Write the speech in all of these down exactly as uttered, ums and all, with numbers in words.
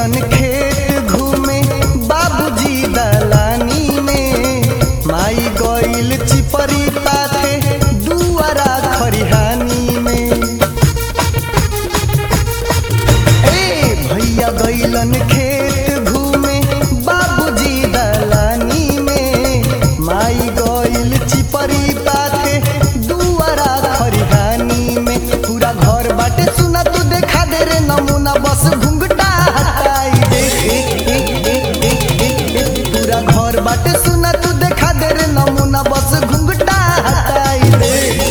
गइलन खेत घूमे बाबूजी दलानी में, माई गइल चिपरी पाथे दुआरा खरिहानी में। ए भैया गइलन खेत घूमे बाबूजी दलानी में, माई गइल चिपरी पाथे दुआरा खरिहानी में। पूरा घर बाटे सुना तू देखा दे रे नमूना, बस घुंघटा हटाई दे। पूरा घर बाटे सुना तू देखा दे रे नमूना, बस घुंघटा हटाई दे।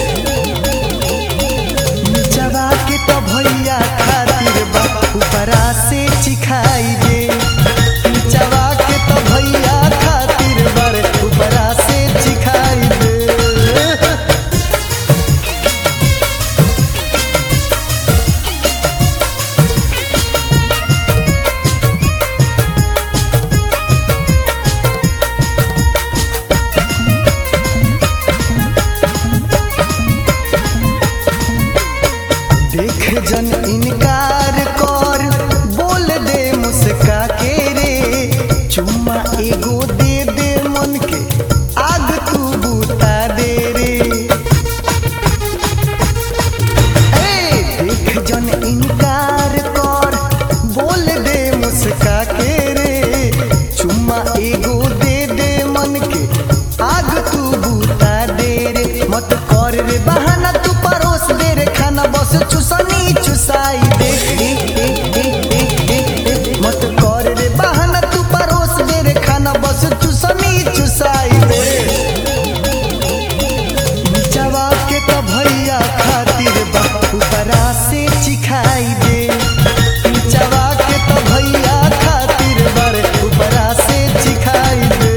नीचवा के तो भैया खातिर बा ऊपरा से चिखाई दे। नीचवा के तो भैया खातिर बारे ऊपरा से चिखाई दे। देख जन इनकार कर बोल दे मुस्का के रे, चुम्मा एगो दे दे मन के आग तू बुता दे रे। ए देख जन इनकार कर बोल दे मुस्का के रे, चुम्मा एगो दे दे मन के आग तू बुता दे रे। मत कर रे बहाना तू परोस दे रे खाना, बस चुसनी चुसाई दे। मत कर रे बहाना तू परोस दे रे खाना, बस चुसनी चुसाई दे। नीचवा के तो भैया खातिर बा ऊपरा से चिखाई दे। नीचवा के तो भैया खातिर बारे ऊपरा से चिखाई दे।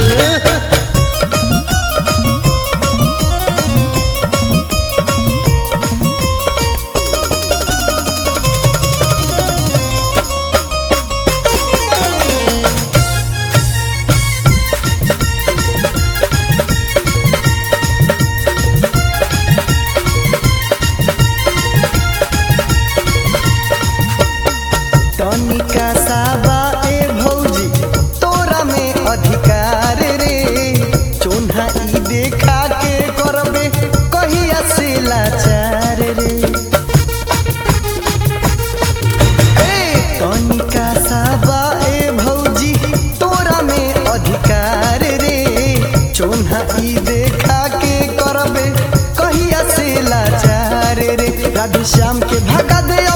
तनिका साबा ए भौजी तोरा में अधिकार रे, चोन्हा ई देखा के करबे कहिया से लाचार रे। ए तनिका साबा ए भौजी तोरा में अधिकार रे, चोन्हा ई देखा के करबे कहिया से लाचार रे। राधे श्याम के भगा दे